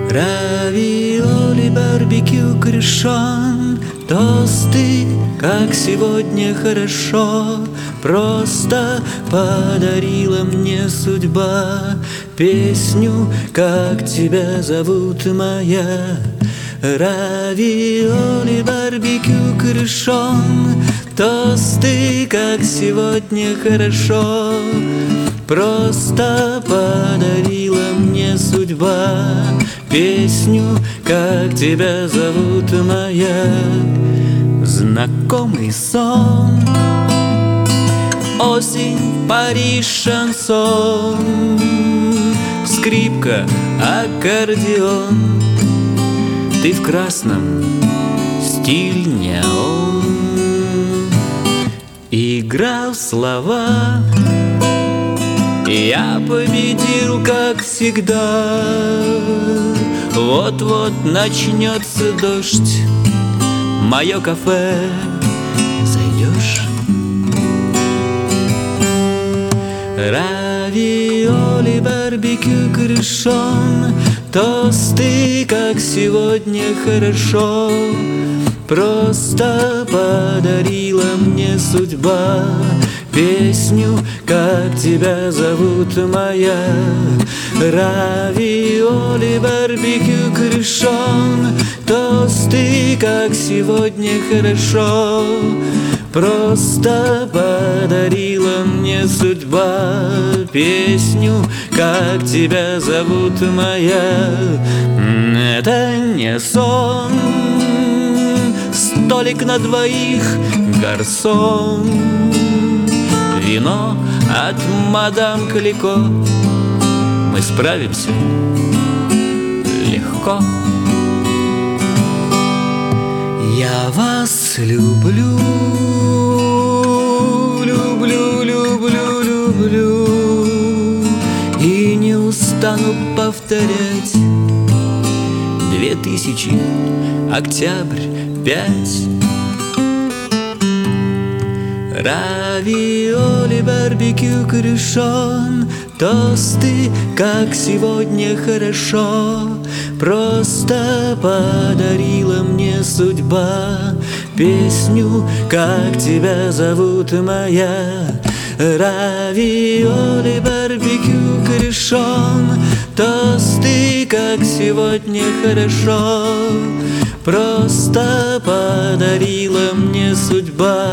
Равиоли, барбекю, крышон, тосты, как сегодня хорошо. Просто подарила мне судьба песню, как тебя зовут, моя. Равиоли, барбекю, крышон, тосты, как сегодня хорошо. Просто подарила мне судьба песню, как тебя зовут, моя. Знакомый сон, осень, Париж, шансон, скрипка, аккордеон. Ты в красном, стиль неон. Играл слова, я победил, как всегда. Вот-вот начнется дождь, мое кафе, зайдешь? Равиоли, барбекю, крышон, тосты, как сегодня хорошо. Просто подарила мне судьба песню, как тебя зовут, моя. Равиоли, барбекю, крышон, тосты, как сегодня хорошо. Просто подарила мне судьба песню, как тебя зовут, моя. Это не сон, столик на двоих, гарсон, вино от мадам Клико. Мы справимся легко. Я вас люблю, люблю, люблю, люблю, и не устану повторять. 2000, октябрь, 5. Равиоли, барбекю, крышон, тосты, как сегодня хорошо. Просто подарила мне судьба песню, как тебя зовут, моя. Равиоли, барбекю, крышон, тосты, как сегодня хорошо. Просто подарила мне судьба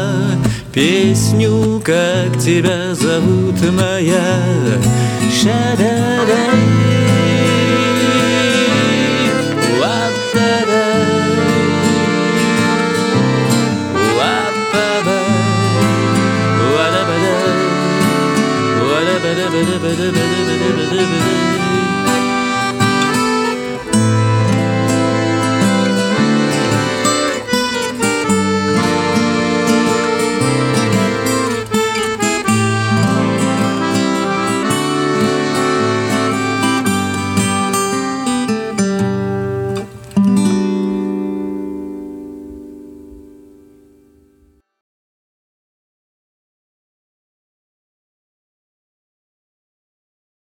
песню, как тебя зовут, моя. Ша-да-да.